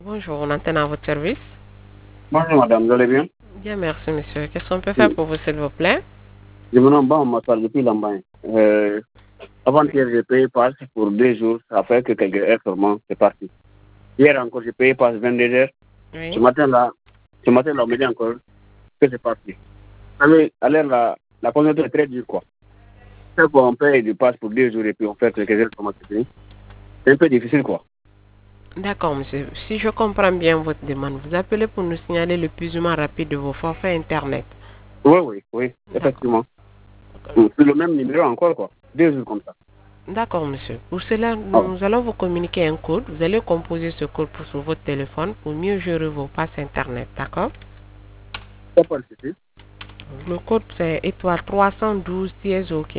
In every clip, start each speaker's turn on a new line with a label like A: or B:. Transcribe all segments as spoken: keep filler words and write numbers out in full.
A: Bonjour, on antenne à votre service.
B: Bonjour madame, vous allez bien?
A: Bien, merci monsieur. Qu'est-ce qu'on peut faire
B: Oui.
A: pour vous, s'il vous plaît?
B: Je me nomme Bam Massal depuis Lambaye. Euh, Avant-hier, j'ai payé passe pour deux jours, après que quelques heures seulement, c'est parti. Hier encore, j'ai payé passe vingt-deux heures. Ce
A: Oui.
B: matin là, ce matin là, on me dit encore que c'est parti. Allez, allez la, la conjoncture est très dure quoi. C'est quoi, on paye du passe pour deux jours et puis on fait quelques heures comment c'est fini. C'est un peu difficile quoi.
A: D'accord, monsieur. Si je comprends bien votre demande, vous appelez pour nous signaler le plus ou moins rapide de vos forfaits Internet.
B: Oui, oui, oui,
A: D'accord.
B: effectivement. C'est le même numéro encore quoi. Deux jours comme ça.
A: D'accord, monsieur. Pour cela,
B: Ah,
A: nous allons vous communiquer un code. Vous allez composer ce code pour- sur votre téléphone pour mieux gérer vos passes Internet. D'accord?
B: c'est pas le souci.
A: Le code, c'est étoile trois cent douze dièse OK.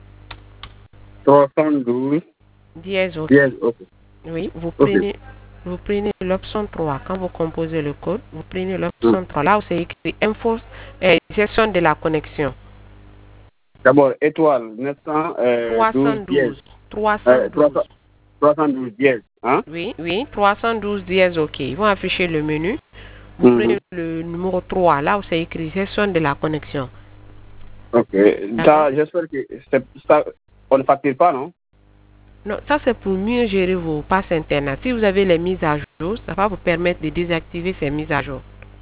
B: trois cent douze,
A: Dièse OK.
B: dièse, ok.
A: Oui, vous
B: Ok.
A: prenez, vous prenez l'option trois. Quand vous composez le code, vous prenez
B: Hmm.
A: l'option trois. Là où c'est écrit info, euh, gestion de la connexion.
B: D'abord, étoile neuf cent douze dièse.
A: trois cent douze.
B: Euh, trois
A: trois cent douze.
B: cents trois cent douze dièse. Hein?
A: Oui, oui, trois cent douze dièse OK. Ils vont afficher le menu. Vous
B: Mhm.
A: prenez le numéro trois. Là où c'est écrit gestion de la connexion.
B: Ok.
A: D'accord?
B: Ça, j'espère que c'est- ça, on ne facture pas, non?
A: Non, ça c'est pour mieux gérer vos passes Internet. Si vous avez les mises à jour, ça va vous permettre de désactiver ces mises à jour.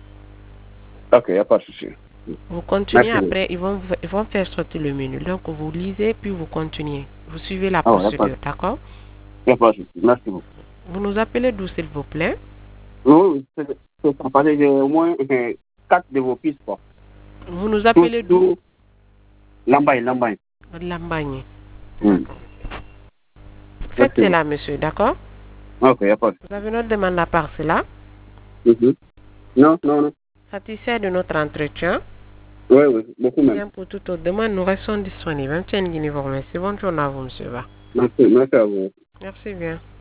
B: Ok, il n'y a pas de souci.
A: Vous continuez
B: Merci beaucoup.
A: après, ils vont, ils vont faire sortir le menu. Donc vous lisez, puis vous continuez. Vous suivez la
B: Ah ouais, il n'y a pas
A: procédure, d'accord?
B: y a pas de souci. Merci beaucoup.
A: Vous nous appelez d'où, s'il vous plaît?
B: Oui, oui, c'est c'est ça. Parce que j'ai au moins euh, quatre de vos pistes, quoi.
A: Vous nous
B: Tout,
A: appelez d'où?
B: tout, Lambaye, Lambaye.
A: De Lambagne.
B: Hmm.
A: D'accord. Faites
B: Merci beaucoup.
A: cela, monsieur, d'accord?
B: Ok, il n'y a pas de
A: Vous avez notre demande à part cela.
B: souci. Mhm. Non, non, non.
A: Satisfait de notre entretien.
B: Oui, oui, beaucoup même.
A: Bien, pour toute autre demande, nous restons disponibles. Merci, bonne journée à vous, monsieur. Va.
B: Merci, merci à vous.
A: Merci bien.